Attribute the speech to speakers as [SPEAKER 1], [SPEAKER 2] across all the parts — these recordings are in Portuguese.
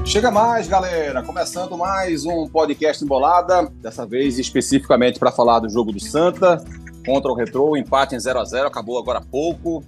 [SPEAKER 1] Chega mais, galera! Começando mais um podcast Embolada, dessa vez especificamente para falar do jogo do Santa contra o Retrô, empate em 0-0, acabou agora há pouco.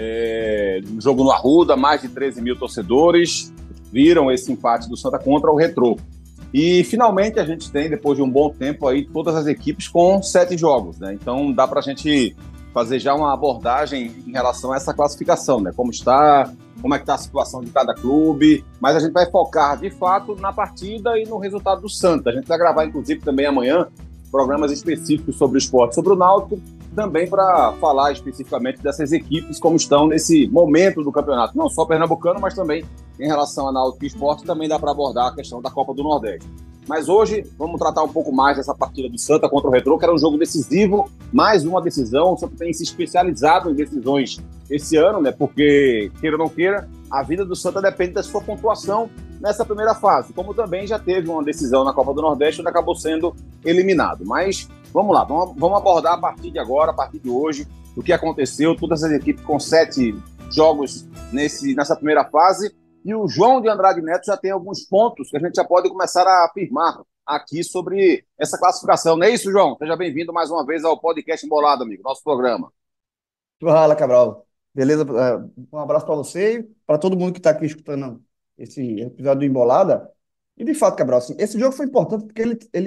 [SPEAKER 1] Um jogo no Arruda, mais de 13 mil torcedores viram esse empate do Santa contra o Retrô. E finalmente a gente tem, depois de um bom tempo, aí todas as equipes com 7 jogos, né? Então dá para a gente fazer já uma abordagem em relação a essa classificação, né? Como é que está a situação de cada clube, mas a gente vai focar, de fato, na partida e no resultado do Santa. A gente vai gravar, inclusive, também amanhã, programas específicos sobre o esporte, sobre o Náutico, também para falar especificamente dessas equipes, como estão nesse momento do campeonato, não só pernambucano, mas também em relação a Náutico e Esporte, também dá para abordar a questão da Copa do Nordeste. Mas hoje vamos tratar um pouco mais dessa partida do Santa contra o Retrô, que era um jogo decisivo, mais uma decisão. O Santa tem se especializado em decisões esse ano, né? Porque, queira ou não queira, a vida do Santa depende da sua pontuação nessa primeira fase, como também já teve uma decisão na Copa do Nordeste, onde acabou sendo eliminado. Mas vamos lá, vamos abordar a partir de agora, a partir de hoje, o que aconteceu, todas as equipes com 7 jogos nessa primeira fase. E o João de Andrade Neto já tem alguns pontos que a gente já pode começar a afirmar aqui sobre essa classificação. Não é isso, João? Seja bem-vindo mais uma vez ao Podcast Embolado, amigo, nosso programa.
[SPEAKER 2] Fala, Cabral. Beleza? Um abraço para você e para todo mundo que está aqui escutando esse episódio do Embolada. E de fato, Cabral, assim, esse jogo foi importante porque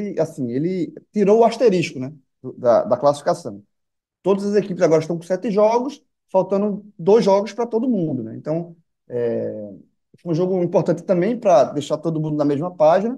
[SPEAKER 2] ele tirou o asterisco, né, da classificação. Todas as equipes agora estão com 7 jogos, faltando 2 jogos para todo mundo, né? Então, foi um jogo importante também para deixar todo mundo na mesma página.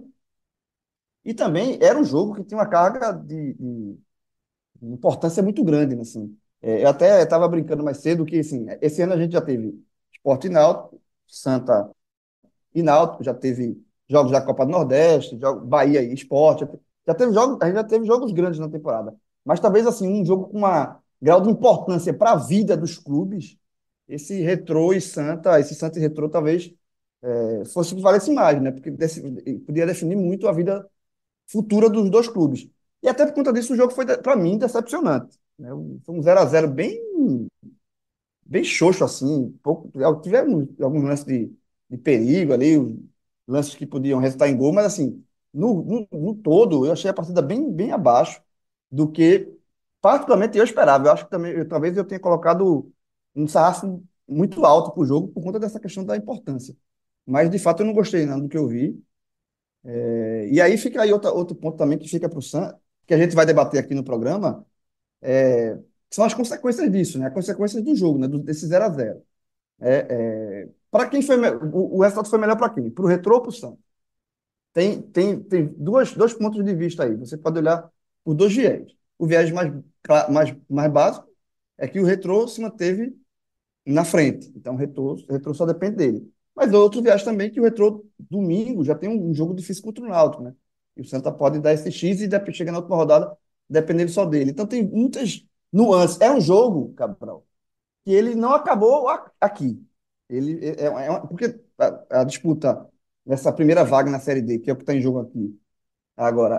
[SPEAKER 2] E também era um jogo que tinha uma carga de importância muito grande, né, assim. Eu até estava brincando mais cedo que, assim, esse ano a gente já teve Sport e Náutico, Santa e Náutico, já teve jogos da Copa do Nordeste, Bahia e Sport, já teve jogos, a gente já teve jogos grandes na temporada. Mas talvez, assim, um jogo com uma grau de importância para a vida dos clubes, esse Santa e Retrô talvez fosse o que valesse mais, né? Porque podia definir muito a vida futura dos dois clubes. E até por conta disso, o jogo foi, para mim, decepcionante, né? Foi um 0-0 bem xoxo, assim. Tivemos alguns lances de perigo ali, lances que podiam resultar em gol, mas, assim, no todo, eu achei a partida bem abaixo do que, particularmente, eu esperava. Eu acho que também, talvez eu tenha colocado um sarrafo muito alto para o jogo por conta dessa questão da importância. Mas, de fato, eu não gostei não, do que eu vi. E aí fica aí outro ponto também que fica para o Sam, que a gente vai debater aqui no programa, são as consequências disso, né? As consequências do jogo, né? Desse 0-0. Para quem foi o resultado foi melhor para quem? Para o Retrô ou para o Sam? Tem dois pontos de vista aí. Você pode olhar por dois viés. O viés mais básico é que o Retrô se manteve na frente. Então o Retrô só depende dele. Mas outro viés também que o Retrô domingo já tem um jogo difícil contra o Náutico, né? E o Santa pode dar esse X e chega na última rodada dependendo só dele. Então tem muitas nuances. É um jogo, Cabral, que ele não acabou aqui. Porque a disputa nessa primeira vaga na Série D, que é o que está em jogo aqui agora,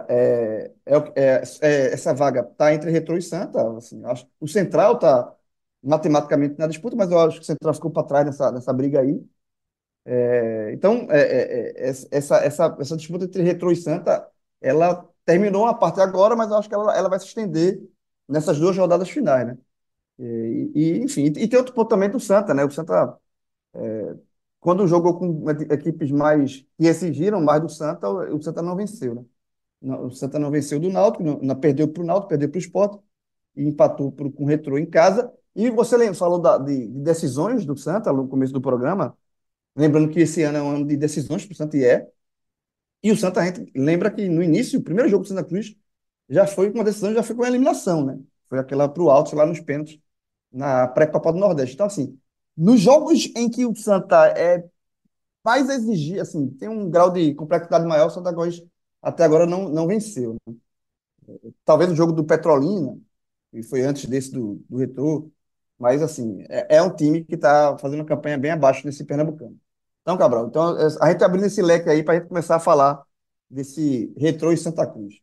[SPEAKER 2] essa vaga está entre Retrô e Santa. Assim, acho, o Central está matematicamente na disputa, mas eu acho que o Central ficou para trás nessa briga aí. Então, essa disputa entre Retrô e Santa, ela terminou a parte agora, mas eu acho que ela vai se estender nessas 2 rodadas finais, né? Enfim, e tem outro ponto também do Santa, né? O Santa, quando jogou com equipes mais que exigiram mais do Santa, o Santa não venceu, né? O Santa não venceu do Náutico, perdeu para o Náutico, perdeu para o Sport e empatou com o Retrô em casa. E você falou de decisões do Santa no começo do programa, lembrando que esse ano é um ano de decisões para o Santa e o Santa, a gente lembra que no início, o primeiro jogo do Santa Cruz já foi com uma decisão, já foi com uma eliminação, né? Foi aquela para o Alto, lá nos pênaltis, na pré-Copa do Nordeste. Então, assim, nos jogos em que o Santa mais exigir, assim, tem um grau de complexidade maior, o Santa Cruz até agora não venceu, né? Talvez o jogo do Petrolina, que foi antes desse do Retrô, mas, assim, é um time que está fazendo uma campanha bem abaixo desse Pernambucano. Então, Cabral, então, a gente abrindo esse leque aí para a gente começar a falar desse Retrô e Santa Cruz.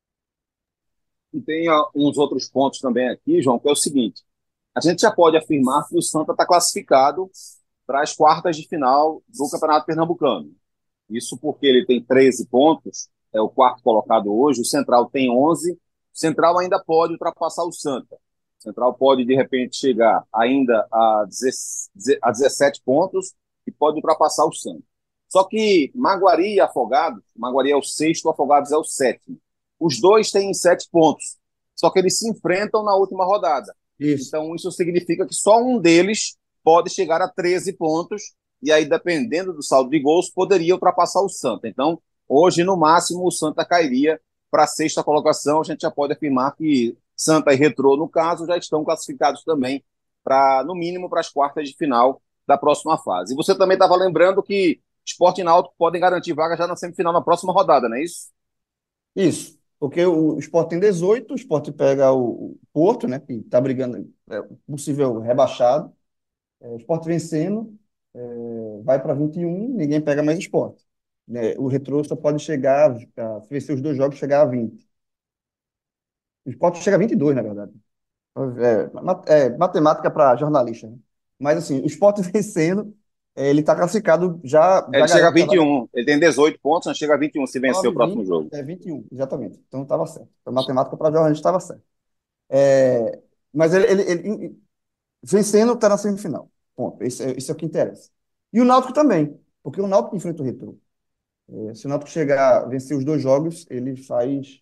[SPEAKER 1] E tem uns outros pontos também aqui, João, que é o seguinte: a gente já pode afirmar que o Santa está classificado para as quartas de final do Campeonato Pernambucano. Isso porque ele tem 13 pontos, é o quarto colocado hoje, o Central tem 11, o Central ainda pode ultrapassar o Santa. O Central pode, de repente, chegar ainda a 17 pontos e pode ultrapassar o Santa. Só que Maguari e Afogados, Maguari é o sexto, Afogados é o sétimo. Os dois têm 7 pontos, só que eles se enfrentam na última rodada.
[SPEAKER 2] Isso.
[SPEAKER 1] Então, isso significa que só um deles pode chegar a 13 pontos, e aí, dependendo do saldo de gols, poderia ultrapassar o Santa. Então, hoje, no máximo, o Santa cairia para a sexta colocação. A gente já pode afirmar que Santa e Retrô, no caso, já estão classificados também, no mínimo, para as quartas de final da próxima fase. E você também estava lembrando que Sport e Náutico podem garantir vaga já na semifinal na próxima rodada, não é isso?
[SPEAKER 2] Isso. Porque o Sport tem 18, o Sport pega o Porto, né, que está brigando, é possível rebaixado. O Sport vencendo, vai para 21, ninguém pega mais o Sport. Né? O Retrô só pode chegar, se vencer os dois jogos, chegar a 20. O Sport chega a 22, na verdade. Matemática para jornalista, né? Mas assim, o Sport vencendo, ele está classificado, já
[SPEAKER 1] Ele chega a
[SPEAKER 2] garante a vaga
[SPEAKER 1] 21. Ele tem 18 pontos, mas chega a 21 se vencer o
[SPEAKER 2] 9,
[SPEAKER 1] próximo
[SPEAKER 2] 20,
[SPEAKER 1] jogo.
[SPEAKER 2] 21, exatamente. Então estava certo. A matemática para jornalista estava certo. É, mas ele vencendo está na semifinal. Ponto. Isso é o que interessa. E o Náutico também, porque o Náutico enfrenta o Retrô. Se o Náutico chegar a vencer os dois jogos, ele faz.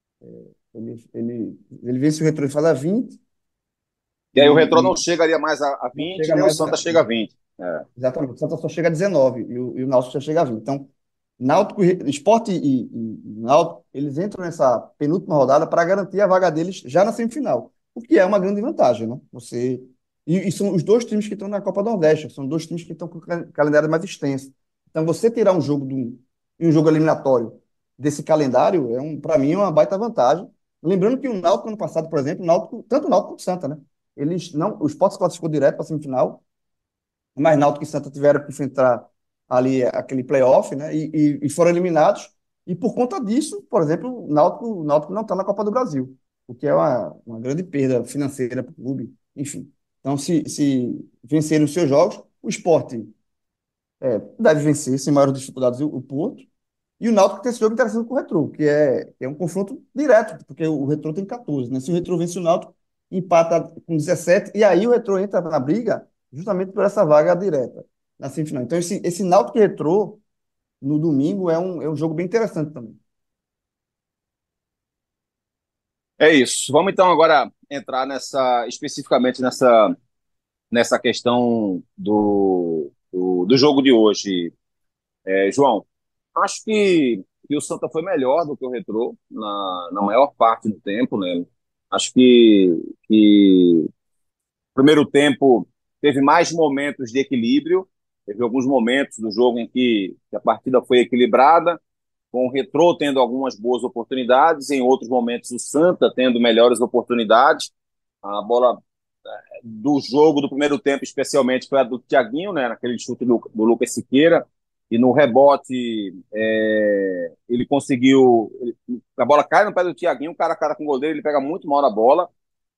[SPEAKER 2] Ele vence o Retrô e faz a 20
[SPEAKER 1] E aí o Retrô não
[SPEAKER 2] e
[SPEAKER 1] chegaria mais a
[SPEAKER 2] não
[SPEAKER 1] 20,
[SPEAKER 2] chega
[SPEAKER 1] nem o
[SPEAKER 2] mais
[SPEAKER 1] Santa chega a 20. É.
[SPEAKER 2] exatamente. O Santa só chega a 19 e o Náutico já chega a 20. Então, Náutico, Sport e Náutico, eles entram nessa penúltima rodada para garantir a vaga deles já na semifinal, o que é uma grande vantagem, né? E são os dois times que estão na Copa do Nordeste, são dois times que estão com o calendário mais extenso. Então, você tirar um jogo eliminatório desse calendário, para mim, é uma baita vantagem. Lembrando que o Náutico, ano passado, por exemplo, tanto o Náutico quanto o Santa, né? Eles não, o Sport se classificou direto para a semifinal, mas Náutico e Santa tiveram que enfrentar ali aquele playoff, né? E foram eliminados. E por conta disso, por exemplo, o Náutico não está na Copa do Brasil, o que é uma grande perda financeira para o clube, enfim. Então, se vencerem os seus jogos, o Sport deve vencer sem maiores dificuldades o Porto. E o Náutico tem esse jogo interessante com o Retrô, que é um confronto direto, porque o Retrô tem 14, né? Se o Retrô vence o Náutico, empata com 17, e aí o Retrô entra na briga justamente por essa vaga direta na semifinal. Então, esse Náutico e Retrô, no domingo, é um jogo bem interessante também.
[SPEAKER 1] É isso. Vamos então agora entrar especificamente nessa questão do jogo de hoje. João, acho que o Santa foi melhor do que o Retrô na maior parte do tempo, né? Acho que o primeiro tempo teve mais momentos de equilíbrio, teve alguns momentos do jogo em que a partida foi equilibrada, com o Retrô tendo algumas boas oportunidades, em outros momentos o Santa tendo melhores oportunidades. A bola do jogo do primeiro tempo, especialmente, foi a do Thiaguinho, né, naquele chute do Lucas Siqueira, e no rebote ele conseguiu. A bola cai no pé do Thiaguinho, cara a cara com o goleiro, ele pega muito mal na bola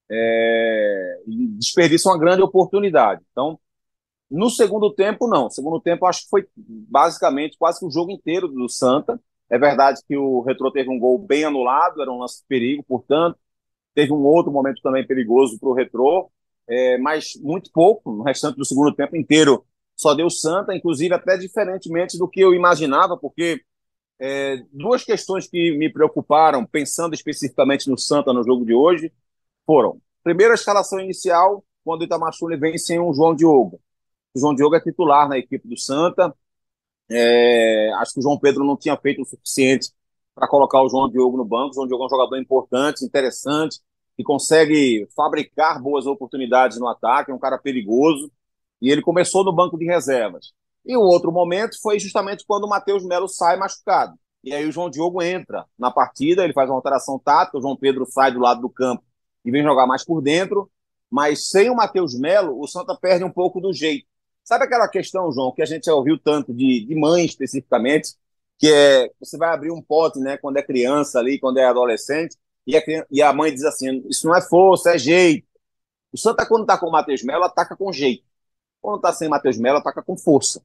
[SPEAKER 1] e desperdiça uma grande oportunidade. Então, no segundo tempo, não. No segundo tempo, acho que foi basicamente quase que o jogo inteiro do Santa. É verdade que o Retrô teve um gol bem anulado, era um lance de perigo, portanto. Teve um outro momento também perigoso para o Retrô, mas muito pouco. No restante do segundo tempo inteiro só deu Santa, inclusive até diferentemente do que eu imaginava, porque duas questões que me preocuparam, pensando especificamente no Santa no jogo de hoje, foram: primeiro, a escalação inicial, quando o Itamachule vem sem o João Diogo. O João Diogo é titular na equipe do Santa. Acho que o João Pedro não tinha feito o suficiente para colocar o João Diogo no banco. O João Diogo é um jogador importante, interessante, que consegue fabricar boas oportunidades no ataque, é um cara perigoso. E ele começou no banco de reservas. E o outro momento foi justamente quando o Matheus Melo sai machucado. E aí o João Diogo entra na partida, ele faz uma alteração tática, o João Pedro sai do lado do campo e vem jogar mais por dentro. Mas sem o Matheus Melo, o Santa perde um pouco do jeito. Sabe aquela questão, João, que a gente já ouviu tanto de mãe especificamente, que você vai abrir um pote, né, quando é criança ali, quando é adolescente, e a mãe diz assim: isso não é força, é jeito. O Santa, quando está com o Matheus Melo, ataca com jeito. Quando está sem Matheus Melo, ataca com força.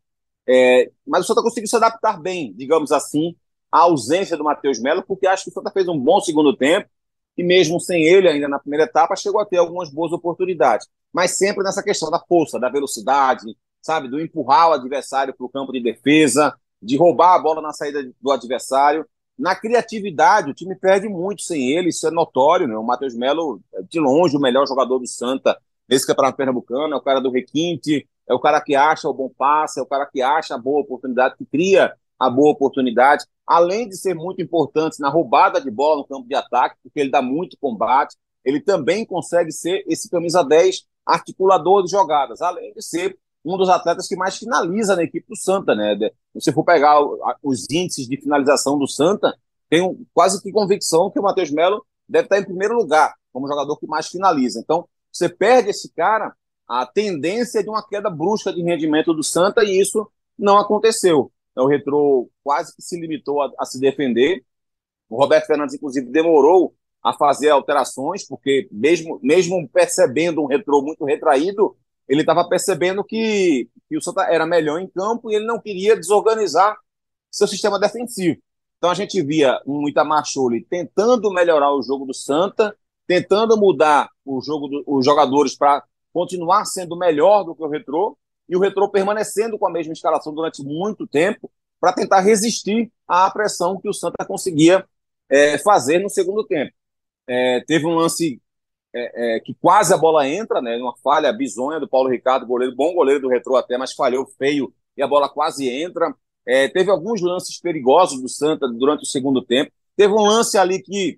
[SPEAKER 1] Mas o Santa conseguiu se adaptar bem, digamos assim, à ausência do Matheus Melo, porque acho que o Santa fez um bom segundo tempo e mesmo sem ele ainda na primeira etapa chegou a ter algumas boas oportunidades, mas sempre nessa questão da força, da velocidade, sabe, do empurrar o adversário para o campo de defesa, de roubar a bola na saída do adversário. Na criatividade, o time perde muito sem ele, isso é notório, né? O Matheus Melo é de longe o melhor jogador do Santa nesse campeonato pernambucano, é o cara do requinte, é o cara que acha o bom passe, é o cara que acha a boa oportunidade, que cria a boa oportunidade, além de ser muito importante na roubada de bola no campo de ataque, porque ele dá muito combate, ele também consegue ser esse camisa 10 articulador de jogadas, além de ser um dos atletas que mais finaliza na equipe do Santa, né? Se você for pegar os índices de finalização do Santa, tenho quase que convicção que o Matheus Melo deve estar em primeiro lugar como jogador que mais finaliza. Então, você perde esse cara, a tendência é de uma queda brusca de rendimento do Santa e isso não aconteceu. O Retrô quase que se limitou a se defender. O Roberto Fernandes, inclusive, demorou a fazer alterações, porque mesmo percebendo um Retrô muito retraído, ele estava percebendo que o Santa era melhor em campo e ele não queria desorganizar seu sistema defensivo. Então a gente via um Itamar Schulli tentando melhorar o jogo do Santa, tentando mudar os jogadores para continuar sendo melhor do que o Retrô, e o Retrô permanecendo com a mesma escalação durante muito tempo para tentar resistir à pressão que o Santa conseguia fazer no segundo tempo. Teve um lance que quase a bola entra, né, uma falha bizonha do Paulo Ricardo, goleiro, bom goleiro do Retrô até, mas falhou feio e a bola quase entra. Teve alguns lances perigosos do Santa durante o segundo tempo. Teve um lance ali que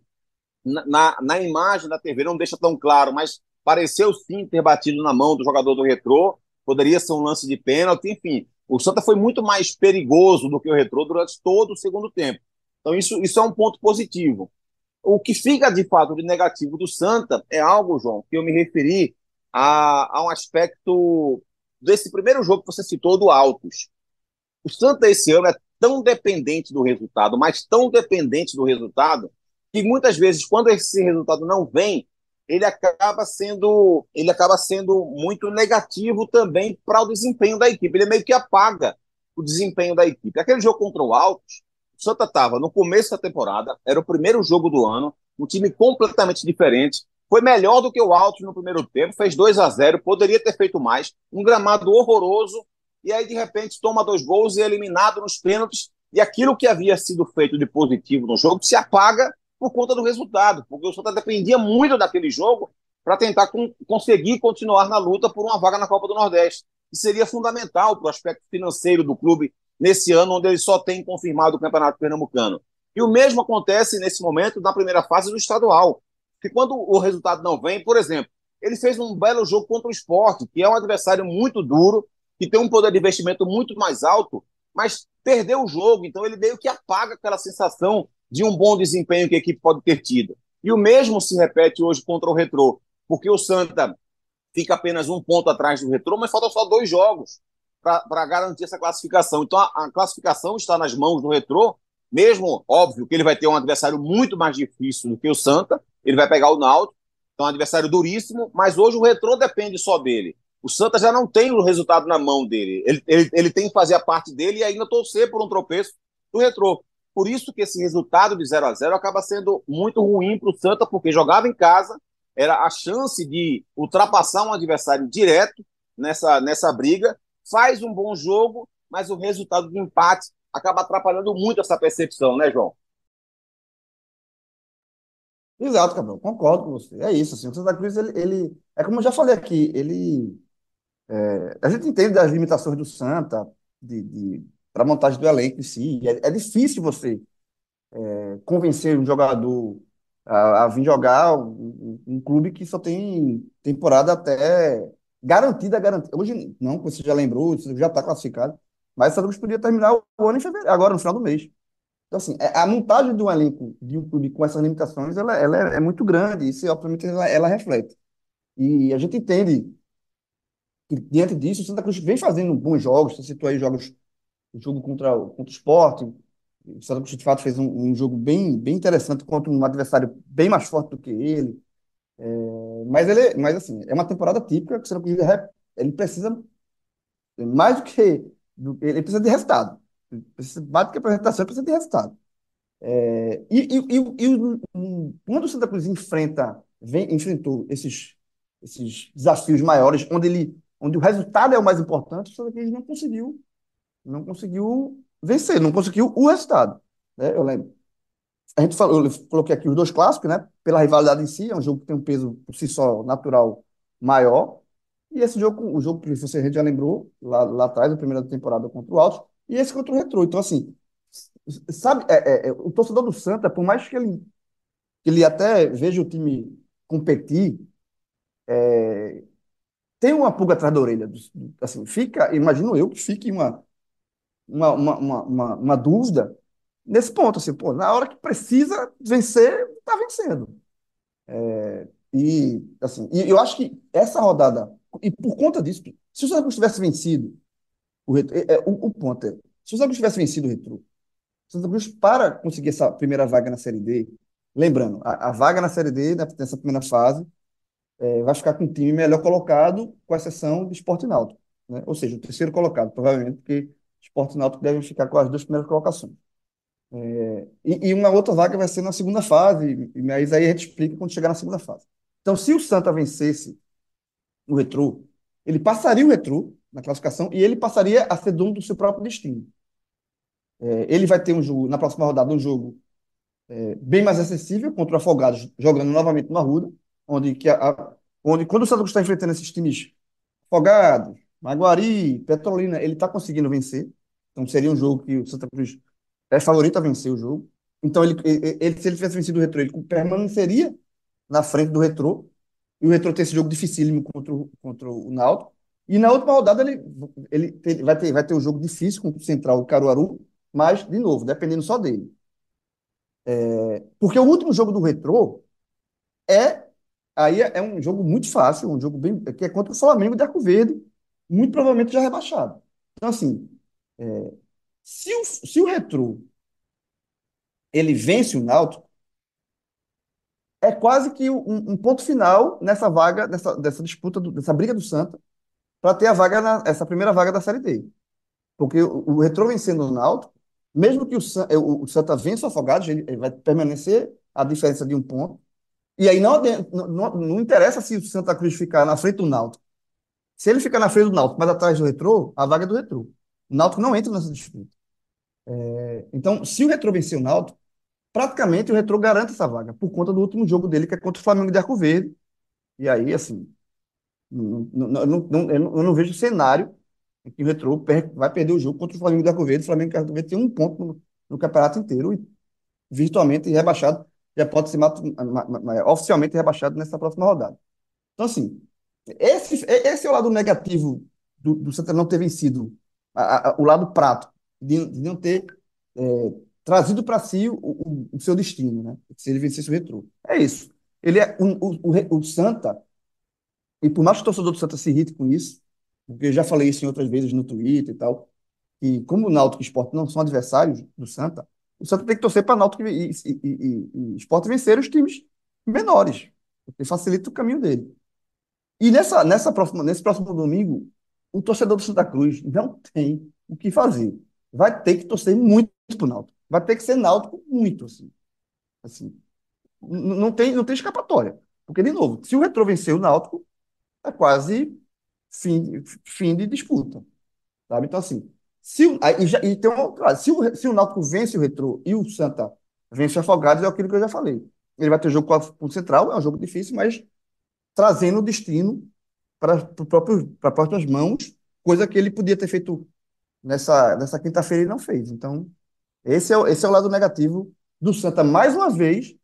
[SPEAKER 1] na imagem da TV não deixa tão claro, mas pareceu sim ter batido na mão do jogador do Retrô. Poderia ser um lance de pênalti, enfim. O Santa foi muito mais perigoso do que o Retrô durante todo o segundo tempo. Então isso é um ponto positivo. O que fica de fato de negativo do Santa é algo, João, que eu me referi a um aspecto desse primeiro jogo que você citou do Altos. O Santa esse ano é tão dependente do resultado, mas tão dependente do resultado, que muitas vezes, quando esse resultado não vem, ele acaba sendo muito negativo também para o desempenho da equipe. Ele meio que apaga o desempenho da equipe. Aquele jogo contra o Altos, o Santa estava no começo da temporada, era o primeiro jogo do ano, um time completamente diferente. Foi melhor do que o Altos no primeiro tempo, fez 2-0, poderia ter feito mais. Um gramado horroroso, e aí de repente toma 2 gols e é eliminado nos pênaltis, e aquilo que havia sido feito de positivo no jogo se apaga por conta do resultado, porque o Santa dependia muito daquele jogo para tentar conseguir continuar na luta por uma vaga na Copa do Nordeste, que seria fundamental para o aspecto financeiro do clube nesse ano, onde ele só tem confirmado o Campeonato Pernambucano. E o mesmo acontece nesse momento na primeira fase do estadual, que quando o resultado não vem, por exemplo, ele fez um belo jogo contra o Sport, que é um adversário muito duro, que tem um poder de investimento muito mais alto, mas perdeu o jogo, então ele meio que apaga aquela sensação de um bom desempenho que a equipe pode ter tido. E o mesmo se repete hoje contra o Retrô, porque o Santa fica apenas um ponto atrás do Retrô, mas faltam só 2 jogos para garantir essa classificação. Então a classificação está nas mãos do Retrô, mesmo, óbvio, que ele vai ter um adversário muito mais difícil do que o Santa, ele vai pegar o Náutico, então é um adversário duríssimo, mas hoje o Retrô depende só dele. O Santa já não tem o resultado na mão dele. Ele tem que fazer a parte dele e ainda torcer por um tropeço do Retrô. Por isso que esse resultado de 0-0 acaba sendo muito ruim para o Santa, porque jogava em casa, era a chance de ultrapassar um adversário direto nessa briga, faz um bom jogo, mas o resultado do empate acaba atrapalhando muito essa percepção, né, João?
[SPEAKER 2] Exato, Gabriel, concordo com você. É isso, assim, o Santa Cruz, é como eu já falei aqui, a gente entende das limitações do Santa, para a montagem do elenco em si. É difícil você convencer um jogador a vir jogar um clube que só tem temporada até garantida. Hoje, não, como você já lembrou, você já está classificado, mas o Santa Cruz podia terminar o ano em fevereiro, agora, no final do mês. Então, assim, a montagem de um elenco de um clube com essas limitações, ela é muito grande, e isso, obviamente, ela reflete. E a gente entende que, diante disso, o Santa Cruz vem fazendo bons jogos. Você citou aí o jogo contra o Sport. O Santa Cruz, de fato, fez um jogo bem interessante contra um adversário bem mais forte do que ele. Mas assim, é uma temporada típica que o Santa Cruz ele precisa, mais do que Ele precisa de resultado. Mais do que apresentação, ele precisa de resultado. Quando o Santa Cruz enfrentou esses desafios maiores, onde o resultado é o mais importante, o Santa Cruz não conseguiu vencer, não conseguiu o resultado. Né? Eu lembro. Eu coloquei aqui os dois clássicos, né? Pela rivalidade em si, é um jogo que tem um peso por si só natural maior. E esse jogo, o jogo que você a gente já lembrou, lá atrás, a primeira temporada contra o Altos, e esse contra o Retrô. Então, assim, sabe, o torcedor do Santa, por mais que ele até veja o time competir, tem uma pulga atrás da orelha. Assim, imagino eu que fique uma dúvida nesse ponto, assim, pô, na hora que precisa vencer, tá vencendo. E eu acho que essa rodada, e por conta disso, se o Santa Cruz tivesse vencido o ponto se o Santa Cruz tivesse vencido o Retrô, o Santa Cruz, para conseguir essa primeira vaga na Série D, lembrando, a vaga na Série D, nessa primeira fase, vai ficar com um time melhor colocado, com exceção do Sport e Náutico, né? Ou seja, o terceiro colocado, provavelmente, porque Sport e Náutico devem ficar com as duas primeiras colocações. E uma outra vaga vai ser na segunda fase, mas aí a gente explica quando chegar na segunda fase. Então, se o Santa vencesse o Retrô, ele passaria o Retrô na classificação e ele passaria a ser dono do seu próprio destino. Ele vai ter um jogo, na próxima rodada, um jogo bem mais acessível contra o Afogados, jogando novamente no Arruda, onde quando o Santa Cruz está enfrentando esses times Afogados, Maguari, Petrolina, ele está conseguindo vencer. Então seria um jogo que o Santa Cruz é favorito a vencer o jogo. Então, se ele tivesse vencido o Retrô, ele permaneceria na frente do Retrô, e o Retrô tem esse jogo dificílimo contra o Náutico. E na última rodada vai ter um jogo difícil contra o Central e Caruaru, mas, de novo, dependendo só dele. Porque o último jogo do Retrô é é um jogo muito fácil, um jogo bem que é contra o Flamengo de Arco Verde, muito provavelmente já rebaixado. Então, assim, se o Retrô ele vence o Náutico, é quase que um ponto final nessa vaga, dessa disputa, dessa briga do Santa, para ter essa primeira vaga da Série D. Porque o Retrô vencendo o Náutico, mesmo que o Santa vença o Afogados, ele vai permanecer a diferença de um ponto. E aí não interessa se o Santa Cruz ficar na frente do Náutico. Se ele ficar na frente do Náutico, mas atrás do Retrô, a vaga é do Retrô. O Náutico não entra nessa disputa. Então, se o Retrô vencer o Náutico, praticamente o Retrô garante essa vaga, por conta do último jogo dele, que é contra o Flamengo de Arco Verde. E aí, assim, eu não vejo cenário em que o Retrô vai perder o jogo contra o Flamengo de Arco Verde. O Flamengo de Arco Verde tem um ponto no campeonato inteiro e virtualmente rebaixado, já pode ser oficialmente rebaixado nessa próxima rodada. Então, assim, esse é o lado negativo do Santa não ter vencido, o lado prato, de não ter trazido para si o seu destino, né? Se ele vencesse o Retrô. É isso. Ele é o Santa, e por mais que o torcedor do Santa se irrite com isso, porque eu já falei isso em outras vezes no Twitter e tal, que como o Náutico e o Sport não são adversários do Santa, o Santa tem que torcer para Náutico e Sport vencer os times menores, porque facilita o caminho dele. E nesse próximo domingo, o torcedor do Santa Cruz não tem o que fazer. Vai ter que torcer muito pro Náutico. Vai ter que ser Náutico muito, assim. Assim, não tem escapatória. Porque, de novo, se o Retrô vencer o Náutico, é quase fim de disputa. Sabe? Então, assim, e tem um outro lado. Se o Náutico vence o Retrô e o Santa vence o Afogados, é aquilo que eu já falei. Ele vai ter jogo com o Central, é um jogo difícil, mas trazendo o destino para as próprias mãos, coisa que ele podia ter feito nessa quinta-feira e não fez. Então, esse é o lado negativo do Santa, mais uma vez,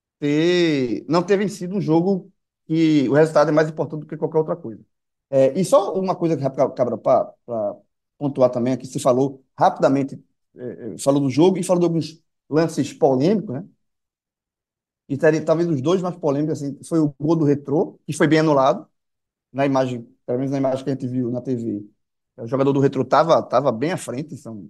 [SPEAKER 2] não ter vencido um jogo que o resultado é mais importante do que qualquer outra coisa. E só uma coisa que, Cabra, para pontuar também, aqui você falou rapidamente, falou do jogo e falou de alguns lances polêmicos, né? E talvez os dois mais polêmicos assim, foi o gol do Retrô, que foi bem anulado, na imagem, pelo menos na imagem que a gente viu na TV. O jogador do Retrô estava bem à frente, então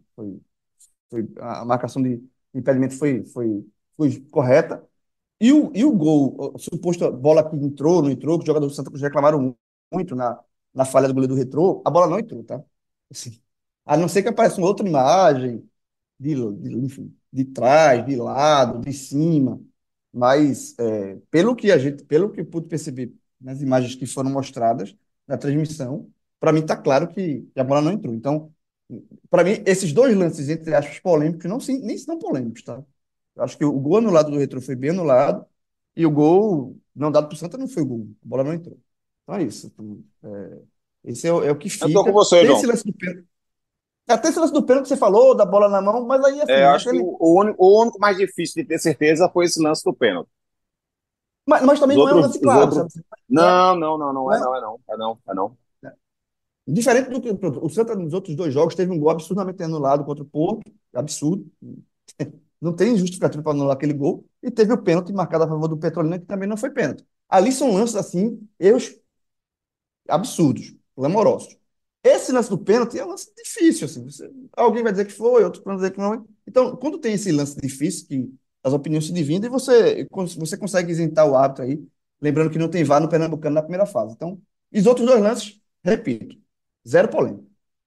[SPEAKER 2] a marcação de impedimento foi correta. E o gol, a suposta bola que entrou, não entrou, que os jogadores do Santa Cruz reclamaram muito na falha do goleiro do Retrô, a bola não entrou, tá? Assim, A não ser que apareça uma outra imagem enfim, de trás, de lado, de cima. Mas pelo que eu pude perceber nas imagens que foram mostradas na transmissão, para mim está claro que a bola não entrou. Então, para mim, esses dois lances, entre aspas, polêmicos, não, nem são polêmicos, tá? Eu acho que o gol anulado do Retrô foi bem anulado e o gol não dado para o Santa não foi gol. A bola não entrou. Então é isso. Então, esse é o que
[SPEAKER 1] Eu tô com
[SPEAKER 2] fica.
[SPEAKER 1] você,
[SPEAKER 2] Tem esse
[SPEAKER 1] João.
[SPEAKER 2] lance do pênalti. Até esse lance do pênalti que você falou, da bola na mão, mas aí,
[SPEAKER 1] Eu
[SPEAKER 2] assim,
[SPEAKER 1] acho que o único mais difícil de ter certeza foi esse lance do pênalti.
[SPEAKER 2] mas
[SPEAKER 1] Os
[SPEAKER 2] também não é um
[SPEAKER 1] outros,
[SPEAKER 2] lance
[SPEAKER 1] os
[SPEAKER 2] claro,
[SPEAKER 1] outros.
[SPEAKER 2] sabe? Não é,
[SPEAKER 1] Não, não, não, não
[SPEAKER 2] não
[SPEAKER 1] é,
[SPEAKER 2] é,
[SPEAKER 1] não, é não, é não, é não.
[SPEAKER 2] diferente do que pronto, o Santa nos outros dois jogos teve um gol absurdamente anulado contra o Porto, absurdo. Não tem justificativa para anular aquele gol. E teve o pênalti marcado a favor do Petrolina, que também não foi pênalti. Ali são lances assim, erros absurdos, clamorosos. Esse lance do pênalti é um lance difícil, assim. Alguém vai dizer que foi, outro vai dizer que não. Então, quando tem esse lance difícil, que as opiniões se dividem, você consegue isentar o árbitro aí, lembrando que não tem VAR no Pernambucano na primeira fase. Então, e os outros dois lances, repito, zero polêmica.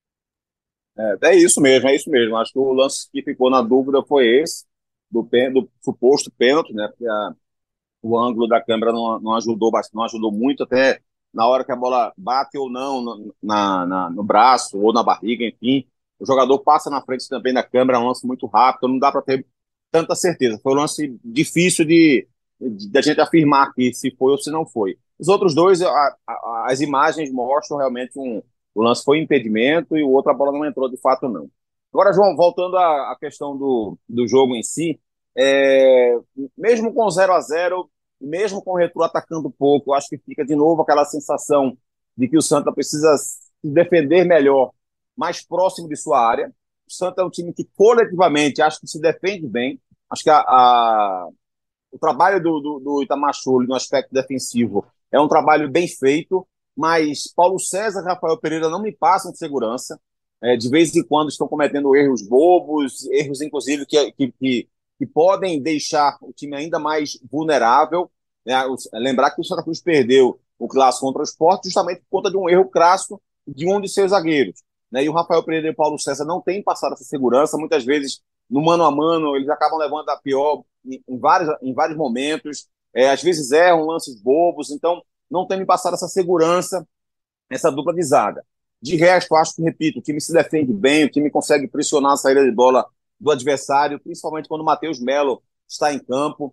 [SPEAKER 1] É isso mesmo, é isso mesmo. Acho que o lance que ficou na dúvida foi esse, do suposto pênalti, né? Porque o ângulo da câmera não ajudou, não ajudou muito, até na hora que a bola bate ou não no braço ou na barriga, enfim. O jogador passa na frente também da câmera, é um lance muito rápido, não dá para ter tanta certeza. Foi um lance difícil de a gente afirmar aqui se foi ou se não foi. Os outros dois, as imagens mostram realmente o lance foi impedimento e o outro a bola não entrou de fato, não. Agora, João, voltando à questão do jogo em si, é, mesmo com 0-0, mesmo com o Retrô atacando pouco, eu acho que fica de novo aquela sensação de que o Santa precisa se defender melhor, mais próximo de sua área. O Santa é um time que coletivamente acho que se defende bem. Acho que o trabalho do Itamar Schulli no aspecto defensivo é um trabalho bem feito, mas Paulo César e Rafael Pereira não me passam de segurança. De vez em quando estão cometendo erros bobos, erros inclusive que podem deixar o time ainda mais vulnerável. Né? Lembrar que o Santa Cruz perdeu o clássico contra o Sport justamente por conta de um erro crasso de um de seus zagueiros. Né? E o Rafael Pereira e o Paulo César não têm passado essa segurança. Muitas vezes, no mano a mano, eles acabam levando a pior em vários momentos. Às vezes erram lances bobos. Então, não tem me passado essa segurança, essa dupla de zaga. De resto, acho que, repito, o time se defende bem, o time consegue pressionar a saída de bola do adversário, principalmente quando o Matheus Melo está em campo.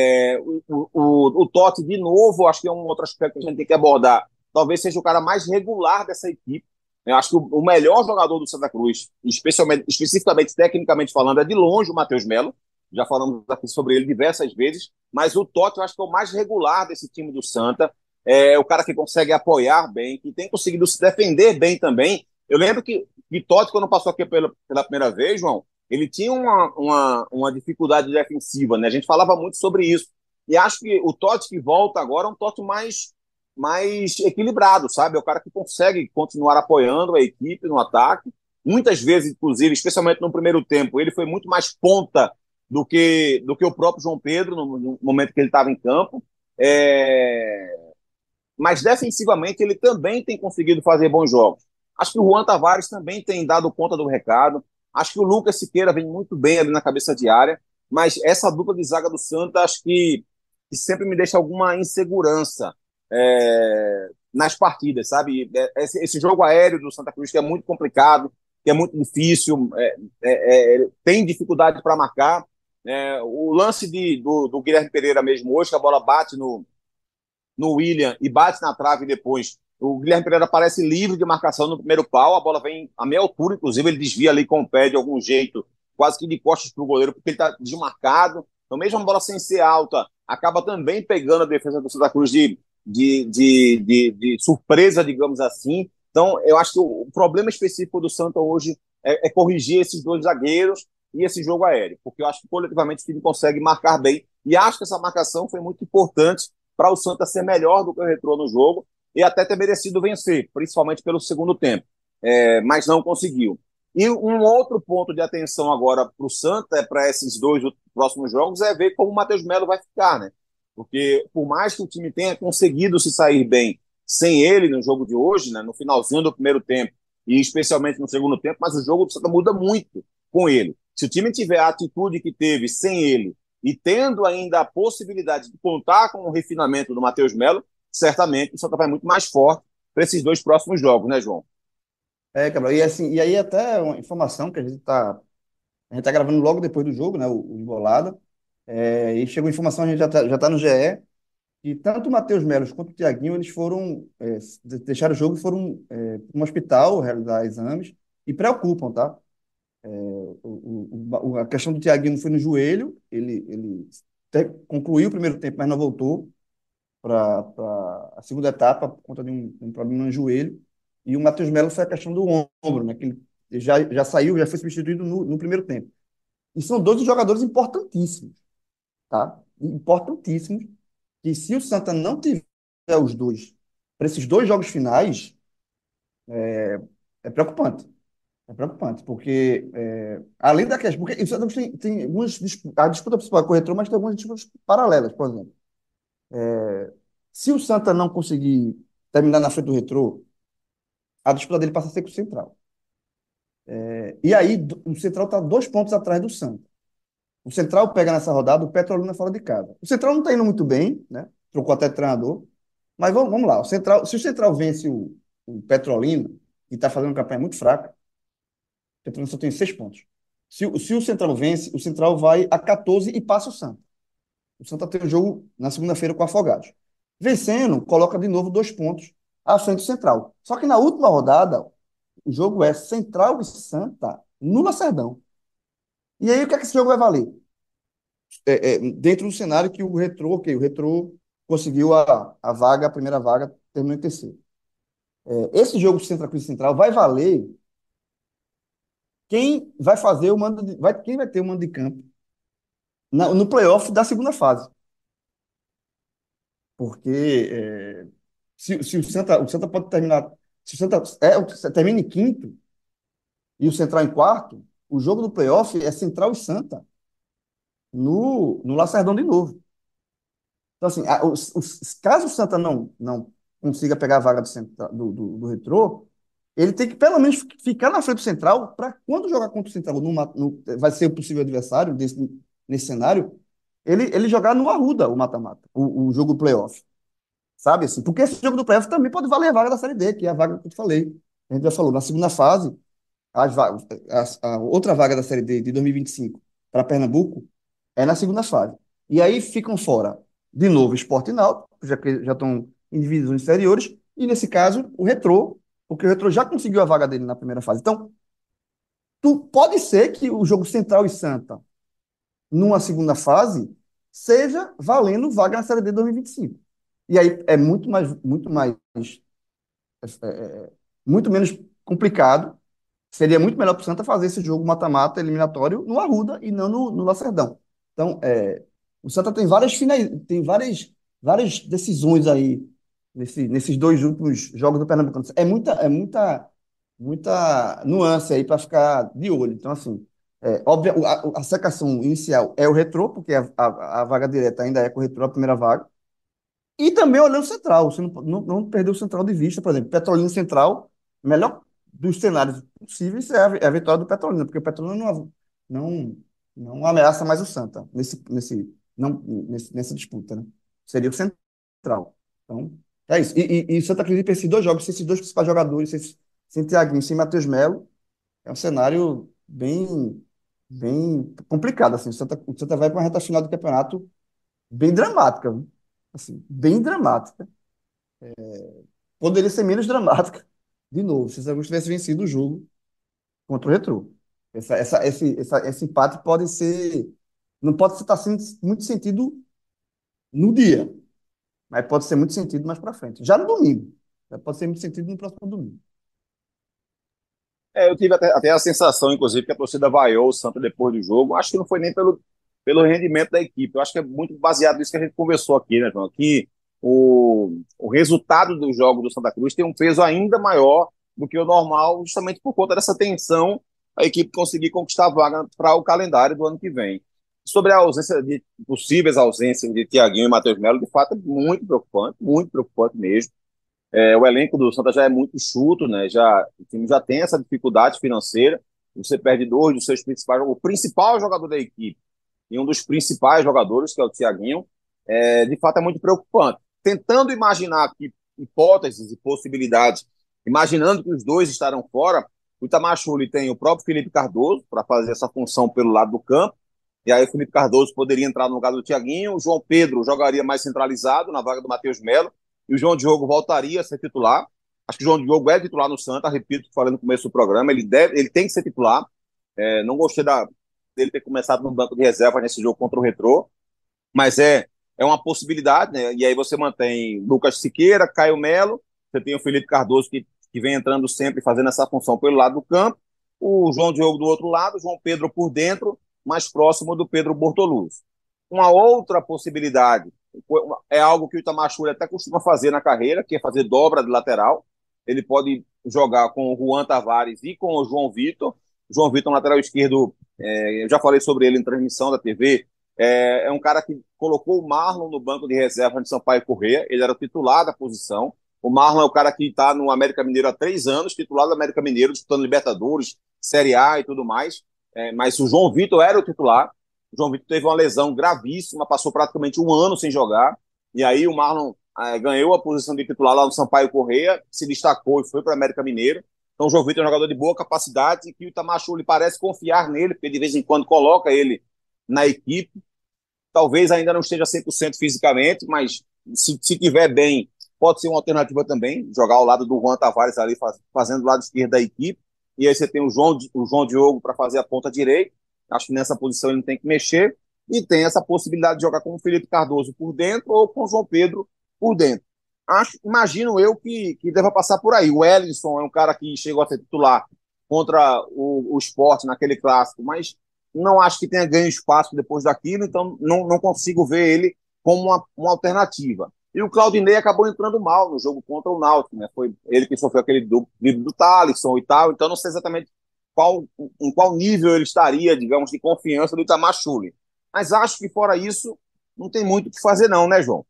[SPEAKER 1] O Totti, de novo, acho que é um outro aspecto que a gente tem que abordar. Talvez seja o cara mais regular dessa equipe. Eu acho que o melhor jogador do Santa Cruz, especificamente tecnicamente falando, é de longe o Matheus Melo. Já falamos aqui sobre ele diversas vezes, mas o Totti eu acho que é o mais regular desse time do Santa. É o cara que consegue apoiar bem, que tem conseguido se defender bem também. Eu lembro que Totti, quando passou aqui pela primeira vez, João, ele tinha uma dificuldade defensiva, né? A gente falava muito sobre isso. E acho que o Totti que volta agora é um Totti mais equilibrado, sabe? É o cara que consegue continuar apoiando a equipe no ataque. Muitas vezes, inclusive, especialmente no primeiro tempo, ele foi muito mais ponta do que o próprio João Pedro no momento que ele estava em campo. Mas defensivamente ele também tem conseguido fazer bons jogos. Acho que o Juan Tavares também tem dado conta do recado. Acho que o Lucas Siqueira vem muito bem ali na cabeça de área, mas essa dupla de zaga do Santa acho que sempre me deixa alguma insegurança nas partidas, sabe? Esse jogo aéreo do Santa Cruz que é muito complicado, que é muito difícil, tem dificuldade para marcar. O lance do Guilherme Pereira mesmo hoje, que a bola bate no William e bate na trave depois. O Guilherme Pereira parece livre de marcação no primeiro pau, a bola vem a meia altura, inclusive ele desvia ali com o pé de algum jeito, quase que de costas para o goleiro, porque ele está desmarcado. Então, mesmo a bola sem ser alta, acaba também pegando a defesa do Santa Cruz de surpresa, digamos assim. Então, eu acho que o problema específico do Santa hoje é corrigir esses dois zagueiros e esse jogo aéreo, porque eu acho que coletivamente o time consegue marcar bem, e acho que essa marcação foi muito importante para o Santa ser melhor do que o Retrô no jogo e até ter merecido vencer, principalmente pelo segundo tempo, mas não conseguiu. E um outro ponto de atenção agora para o Santa, para esses dois próximos jogos, é ver como o Matheus Melo vai ficar, né? Porque por mais que o time tenha conseguido se sair bem sem ele no jogo de hoje, né, no finalzinho do primeiro tempo, e especialmente no segundo tempo, mas o jogo do Santa muda muito com ele. Se o time tiver a atitude que teve sem ele e tendo ainda a possibilidade de contar com o refinamento do Matheus Melo, certamente o Santa vai muito mais forte para esses dois próximos jogos, né, João?
[SPEAKER 2] Gabriel, e assim, e aí até uma informação que a gente tá gravando logo depois do jogo, né, o Embolada, e chegou a informação, a gente já tá no GE, e tanto o Matheus Melo quanto o Thiaguinho, eles foram, deixaram o jogo e foram para um hospital realizar exames, e preocupam, tá? A questão do Thiaguinho foi no joelho, ele concluiu o primeiro tempo, mas não voltou para a segunda etapa por conta de um problema no joelho. E o Matheus Melo foi a questão do ombro, né? Que ele já saiu, já foi substituído no primeiro tempo. E são dois jogadores importantíssimos, tá? Importantíssimos. Que se o Santa não tiver os dois para esses dois jogos finais, é preocupante. É preocupante, porque além da questão, porque o Santa tem algumas a disputa principal com o Retrô, mas tem algumas disputas paralelas, por exemplo. Se o Santa não conseguir terminar na frente do Retrô, a disputa dele passa a ser com o Central. E aí o Central está 2 pontos atrás do Santa. O Central pega nessa rodada o Petrolina fora de casa. O Central não está indo muito bem, né? Trocou até treinador. Mas vamos lá. Se o Central vence o Petrolina, que está fazendo uma campanha muito fraca, o Petrolina só tem 6 pontos. Se o Central vence, o Central vai a 14 e passa o Santa. O Santa tem o jogo na segunda-feira com o Afogados. Vencendo, coloca de novo 2 pontos à frente do Central. Só que na última rodada, o jogo é Central e Santa no Lacerdão. E aí, o que é que esse jogo vai valer? Dentro do cenário que o Retrô conseguiu a vaga, a primeira vaga, terminou em terceiro. Esse jogo Santa Cruz Central vai valer quem vai fazer o mando quem vai ter o mando de campo no playoff da segunda fase. Porque se o Santa pode terminar. Se o Santa termina em quinto e o Central em quarto, o jogo do playoff é Central e Santa no Lacerdão de novo. Então, assim, caso o Santa não consiga pegar a vaga do Retrô, ele tem que pelo menos ficar na frente do Central para quando jogar contra o Central vai ser o possível adversário nesse cenário, ele jogar no Arruda o mata-mata, o jogo playoff. Sabe assim? Porque esse jogo do playoff também pode valer a vaga da Série D, que é a vaga que eu te falei. A gente já falou, na segunda fase, a outra vaga da Série D de 2025 para Pernambuco é na segunda fase. E aí ficam fora, de novo, Sport e Náutico, já que já estão em divisões inferiores, e nesse caso, o Retrô, porque o Retrô já conseguiu a vaga dele na primeira fase. Então, pode ser que o jogo Central e Santa, numa segunda fase, seja valendo vaga na Série D 2025. E aí é é, é, muito menos complicado. Seria muito melhor para o Santa fazer esse jogo mata-mata eliminatório no Arruda e não no Lacerdão. Então, o Santa tem várias decisões aí nesses dois últimos jogos do Pernambucano. Muita nuance aí para ficar de olho. Então, assim, óbvio, a secação inicial é o Retrô, porque a vaga direta ainda é com o Retrô, a primeira vaga. E também olhando o Central, você não perder o Central de vista, por exemplo, Petrolina Central, melhor dos cenários possíveis é a vitória do Petrolina, porque o Petrolina não, não ameaça mais o Santa nessa disputa, né? Seria o Central. Então, é isso. E Santa Cruz, para esses dois jogos, sem esses dois principais jogadores, sem Thiaguinho, sem Matheus Melo, é um cenário bem complicado. Assim. O Santa vai para uma reta final do campeonato bem dramática, viu? Assim, bem dramática. Poderia ser menos dramática, de novo, se o Santa Cruz tivesse vencido o jogo contra o Retrô. Esse empate pode ser. Não pode estar sendo muito sentido no dia, mas pode ser muito sentido mais para frente. Já no domingo. Já pode ser muito sentido no próximo domingo.
[SPEAKER 1] Eu tive até a sensação, inclusive, que a torcida vaiou o Santa depois do jogo. Acho que não foi nem pelo rendimento da equipe. Eu acho que é muito baseado nisso que a gente conversou aqui, né, João? Que o resultado do jogo do Santa Cruz tem um peso ainda maior do que o normal, justamente por conta dessa tensão a equipe conseguir conquistar a vaga para o calendário do ano que vem. Sobre a ausência de possíveis ausências de Thiaguinho e Matheus Melo, de fato é muito preocupante mesmo. O elenco do Santa já é muito enxuto, né? O time já tem essa dificuldade financeira. Você perde dois dos seus principais, o principal jogador da equipe e um dos principais jogadores, que é o Thiaguinho, de fato é muito preocupante. Tentando imaginar aqui hipóteses e possibilidades, imaginando que os dois estarão fora, o Itamachule tem o próprio Felipe Cardoso para fazer essa função pelo lado do campo, e aí o Felipe Cardoso poderia entrar no lugar do Thiaguinho, o João Pedro jogaria mais centralizado na vaga do Matheus Melo, e o João Diogo voltaria a ser titular. Acho que o João Diogo é titular no Santa, repito, falei no começo do programa, ele tem que ser titular. Não gostei dele ter começado no banco de reserva nesse jogo contra o Retrô, mas é uma possibilidade, né? E aí você mantém Lucas Siqueira, Caio Melo, você tem o Felipe Cardoso que vem entrando sempre fazendo essa função pelo lado do campo, o João Diogo do outro lado, o João Pedro por dentro, mais próximo do Pedro Bortoluz. Uma outra possibilidade é algo que o Itamachule até costuma fazer na carreira, que é fazer dobra de lateral. Ele pode jogar com o Juan Tavares e com o João Vitor. O João Vitor, lateral esquerdo, eu já falei sobre ele em transmissão da TV, é um cara que colocou o Marlon no banco de reserva de Sampaio Corrêa, ele era o titular da posição. O Marlon é o cara que está no América Mineiro há 3 anos, titular do América Mineiro, disputando Libertadores, Série A e tudo mais. Mas o João Vitor era o titular. O João Vitor teve uma lesão gravíssima, passou praticamente um ano sem jogar. E aí o Marlon ganhou a posição de titular lá no Sampaio Corrêa, se destacou e foi para o América Mineiro. Então o João Vitor é um jogador de boa capacidade e que o Itamachule parece confiar nele, porque de vez em quando coloca ele na equipe. Talvez ainda não esteja 100% fisicamente, mas se tiver bem, pode ser uma alternativa também, jogar ao lado do Juan Tavares ali, fazendo o lado esquerdo da equipe. E aí você tem o João Diogo para fazer a ponta direita. Acho que nessa posição ele não tem que mexer. E tem essa possibilidade de jogar com o Felipe Cardoso por dentro ou com o João Pedro por dentro. Imagino eu que deva passar por aí. O Ellison é um cara que chegou a ser titular contra o Sport naquele clássico, mas não acho que tenha ganho espaço depois daquilo, então não consigo ver ele como uma alternativa. E o Claudinei acabou entrando mal no jogo contra o Náutico, né? Foi ele que sofreu aquele drible do Thalisson e tal, então não sei exatamente em qual nível ele estaria, digamos, de confiança do Itamachule. Mas acho que fora isso, não tem muito o que fazer não, né, João?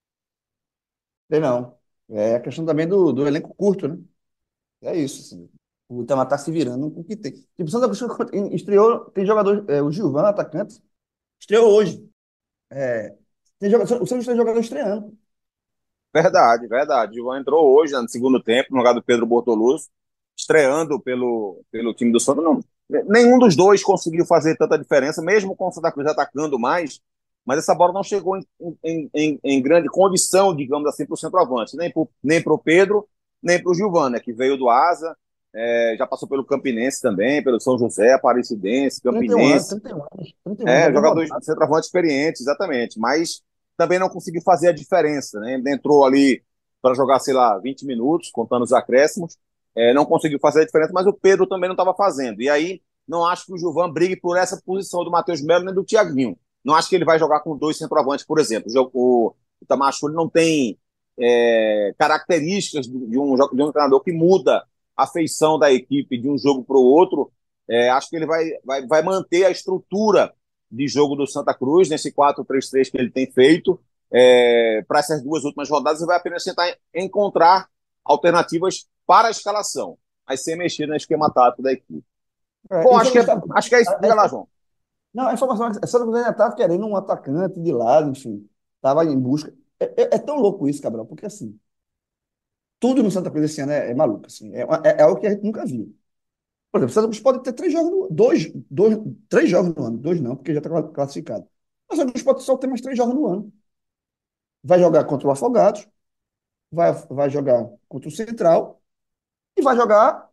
[SPEAKER 2] Sei não. É a questão também do elenco curto, né? É isso, assim. O Itamar tá se virando com o que tem. Tipo, o Santa Cruz estreou, tem jogador, o Gilvan, atacante, estreou hoje. É, o Santos tem jogador estreando.
[SPEAKER 1] Verdade, verdade. O João entrou hoje, né, no segundo tempo, no lugar do Pedro Bortoluz, estreando pelo time do Santos. Não, nenhum dos dois conseguiu fazer tanta diferença, mesmo com o Santa Cruz atacando mais, mas essa bola não chegou em grande condição, digamos assim, para o centroavante, nem para o Pedro, nem para o Gilvan, né, que veio do Asa, já passou pelo Campinense também, pelo São José, Aparecidense,
[SPEAKER 2] 31 anos,
[SPEAKER 1] Campinense.
[SPEAKER 2] 31 anos, 31 anos, já bem
[SPEAKER 1] Jogador
[SPEAKER 2] rodado.
[SPEAKER 1] centroavante experiente, exatamente, mas também não conseguiu fazer a diferença, né? Entrou ali para jogar, sei lá, 20 minutos, contando os acréscimos, não conseguiu fazer a diferença, mas o Pedro também não estava fazendo. E aí, não acho que o Gilvan brigue por essa posição do Matheus Melo nem do Thiaguinho. Não acho que ele vai jogar com dois centroavantes, por exemplo. O Itamachule não tem características de um treinador que muda a feição da equipe de um jogo para o outro. Acho que ele vai manter a estrutura de jogo do Santa Cruz, nesse 4-3-3 que ele tem feito, para essas duas últimas rodadas, e vai apenas tentar encontrar alternativas para a escalação, mas sem mexer no esquema tático da equipe. Bom,
[SPEAKER 2] Isso
[SPEAKER 1] acho que é isso. Diga lá, João.
[SPEAKER 2] não, a informação é que Santa Cruz ainda estava querendo um atacante de lado, enfim. Estava em busca. É tão louco isso, Cabral, porque assim, tudo no Santa Cruz esse ano é maluco. Assim, é algo que a gente nunca viu. Por exemplo, o Santa Cruz pode ter 3 jogos no, três jogos no ano. Dois não, porque já está classificado. Mas o Santa Cruz pode só ter mais 3 jogos no ano. Vai jogar contra o Afogados, vai jogar contra o Central e vai jogar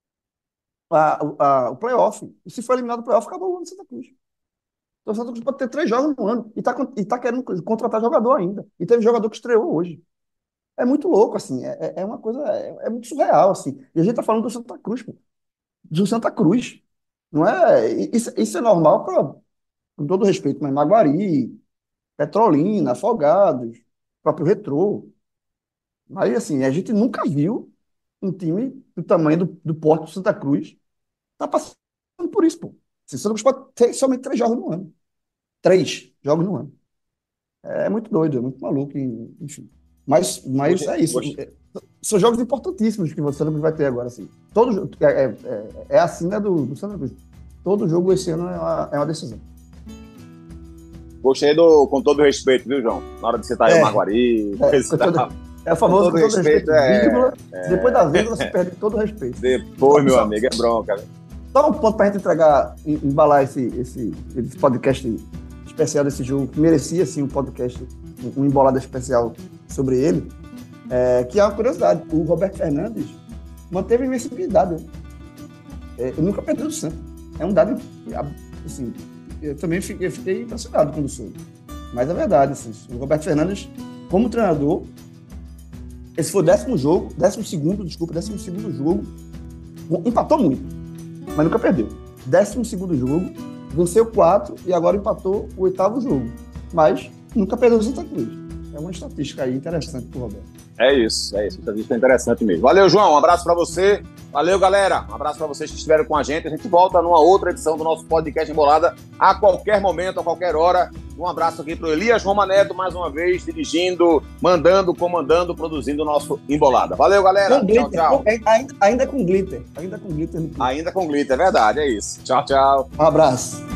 [SPEAKER 2] o playoff. E se for eliminado do playoff, acabou o ano do Santa Cruz. Então o Santa Cruz pode ter 3 jogos no ano e tá querendo contratar jogador ainda. E teve jogador que estreou hoje. É muito louco, assim. É uma coisa. É muito surreal, assim. E a gente tá falando do Santa Cruz, pô. Do Santa Cruz. Não é. Isso é normal com todo respeito, mas Maguari, Petrolina, Afogados, próprio Retrô. Mas, assim, a gente nunca viu um time do tamanho do Porto do Santa Cruz tá passando por isso, pô. Assim, o Santa Cruz pode ter somente 3 jogos no ano. 3 jogos no ano. É muito doido, é muito maluco, enfim. Mas
[SPEAKER 1] Hoje,
[SPEAKER 2] é isso.
[SPEAKER 1] hoje,
[SPEAKER 2] são jogos importantíssimos que o Santa Cruz vai ter agora, assim. É a sina do Santa Cruz. Todo jogo esse ano é uma decisão.
[SPEAKER 1] Gostei com todo respeito, viu, João? Na hora de citar aí o Maguari,
[SPEAKER 2] é o famoso
[SPEAKER 1] com todo respeito, vírgula,
[SPEAKER 2] depois da vírgula você perde todo o respeito.
[SPEAKER 1] Depois, meu amigo, é bronca.
[SPEAKER 2] Só um ponto pra gente embalar esse podcast especial desse jogo, que merecia, assim, um podcast, uma embolada especial sobre ele, que é uma curiosidade. O Roberto Fernandes manteve a invencibilidade. Né? Ele nunca perdeu do Santos. É um dado, assim, eu também fiquei impressionado quando soube. Mas é verdade, assim, o Roberto Fernandes, como treinador, esse foi o 10º jogo, 12º jogo, empatou muito, mas nunca perdeu. 12º jogo, venceu 4 e agora empatou o 8º jogo, mas nunca perdeu o Santa Cruz. É uma estatística aí interessante pro Roberto.
[SPEAKER 1] É isso. Estatística é interessante mesmo. Valeu, João, um abraço para você. Valeu, galera. Um abraço para vocês que estiveram com a gente. A gente volta numa outra edição do nosso podcast Embolada a qualquer momento, a qualquer hora. Um abraço aqui para o Elias Romaneto, mais uma vez, dirigindo, mandando, comandando, produzindo o nosso Embolada. Valeu, galera.
[SPEAKER 2] Tchau, tchau. Ainda com glitter. Ainda com glitter.
[SPEAKER 1] Ainda com glitter, é verdade, é isso. Tchau, tchau.
[SPEAKER 2] Um abraço.